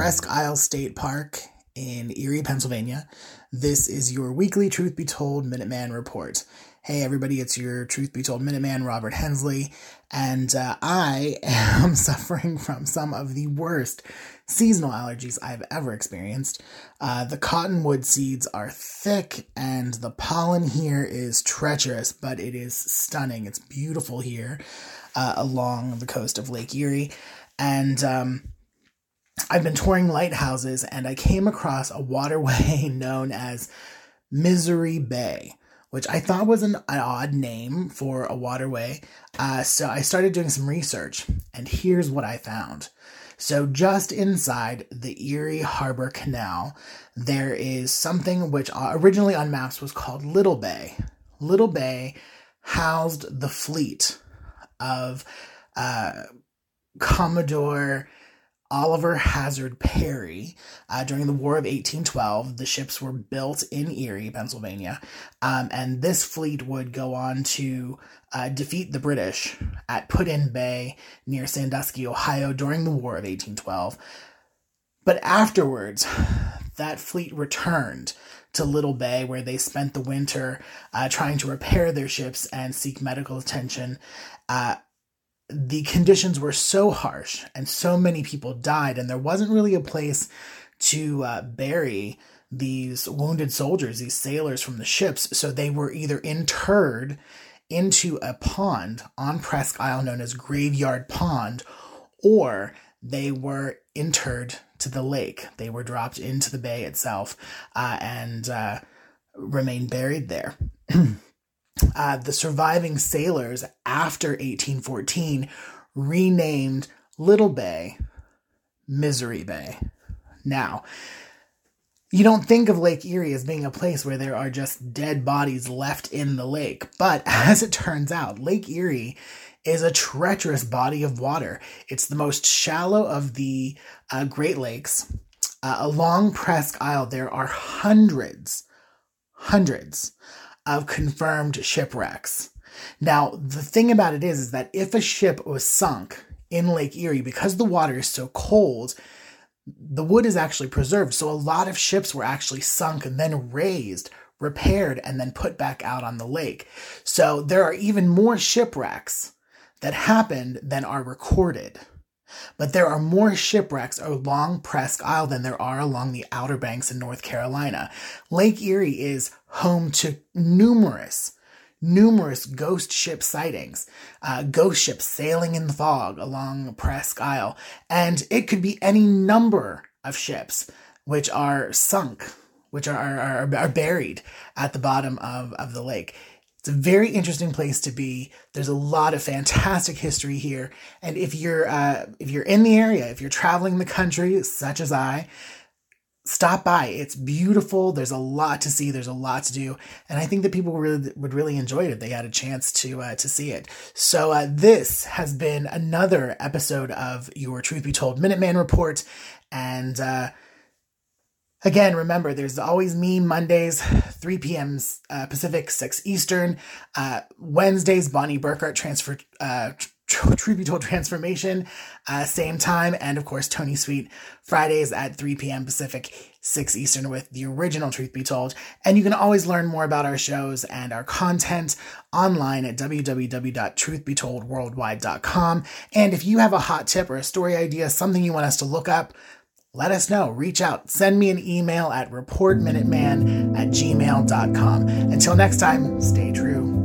Presque Isle State Park in Erie, Pennsylvania. This is your weekly Truth Be Told Minuteman Report. Hey everybody, it's your Truth Be Told Minuteman, Robert Hensley, and I am suffering from some of the worst seasonal allergies I've ever experienced. The cottonwood seeds are thick, and the pollen here is treacherous, but it is stunning. It's beautiful here along the coast of Lake Erie, and I've been touring lighthouses, and I came across a waterway known as Misery Bay, which I thought was an odd name for a waterway. So I started doing some research, and here's what I found. So just inside the Erie Harbor Canal, there is something which originally on maps was called Little Bay. Little Bay housed the fleet of Commodore Oliver Hazard Perry. During the War of 1812, the ships were built in Erie, Pennsylvania, and this fleet would go on to defeat the British at Put-in Bay near Sandusky, Ohio during the War of 1812. But afterwards, that fleet returned to Little Bay, where they spent the winter trying to repair their ships and seek medical attention. The conditions were so harsh and so many people died, and there wasn't really a place to bury these wounded soldiers, these sailors from the ships. So they were either interred into a pond on Presque Isle known as Graveyard Pond, or they were interred to the lake. They were dropped into the bay itself and remained buried there. The surviving sailors after 1814 renamed Little Bay Misery Bay. Now, you don't think of Lake Erie as being a place where there are just dead bodies left in the lake, but as it turns out, Lake Erie is a treacherous body of water. It's the most shallow of the Great Lakes. Along Presque Isle, there are hundreds of confirmed shipwrecks. Now, the thing about it is that if a ship was sunk in Lake Erie, because the water is so cold, the wood is actually preserved. So a lot of ships were actually sunk and then raised, repaired, and then put back out on the lake. So there are even more shipwrecks that happened than are recorded. But there are more shipwrecks along Presque Isle than there are along the Outer Banks in North Carolina. Lake Erie is home to numerous ghost ship sightings, ghost ships sailing in the fog along Presque Isle, and it could be any number of ships which are sunk, which are buried at the bottom of the lake. It's a very interesting place to be. There's a lot of fantastic history here. And if you're in the area, if you're traveling the country, such as I, stop by. It's beautiful. There's a lot to see. There's a lot to do. And I think that people would really enjoy it if they had a chance to see it. So this has been another episode of your Truth Be Told Minuteman Report. And again, remember, there's always me Mondays, 3 p.m. Pacific, 6 Eastern. Wednesdays, Bonnie Burkhart Truth Be Told Transformation, same time. And of course, Tony Sweet, Fridays at 3 p.m. Pacific, 6 Eastern with the original Truth Be Told. And you can always learn more about our shows and our content online at www.truthbetoldworldwide.com. And if you have a hot tip or a story idea, something you want us to look up, let us know. Reach out. Send me an email at reportminuteman@gmail.com. Until next time, stay true.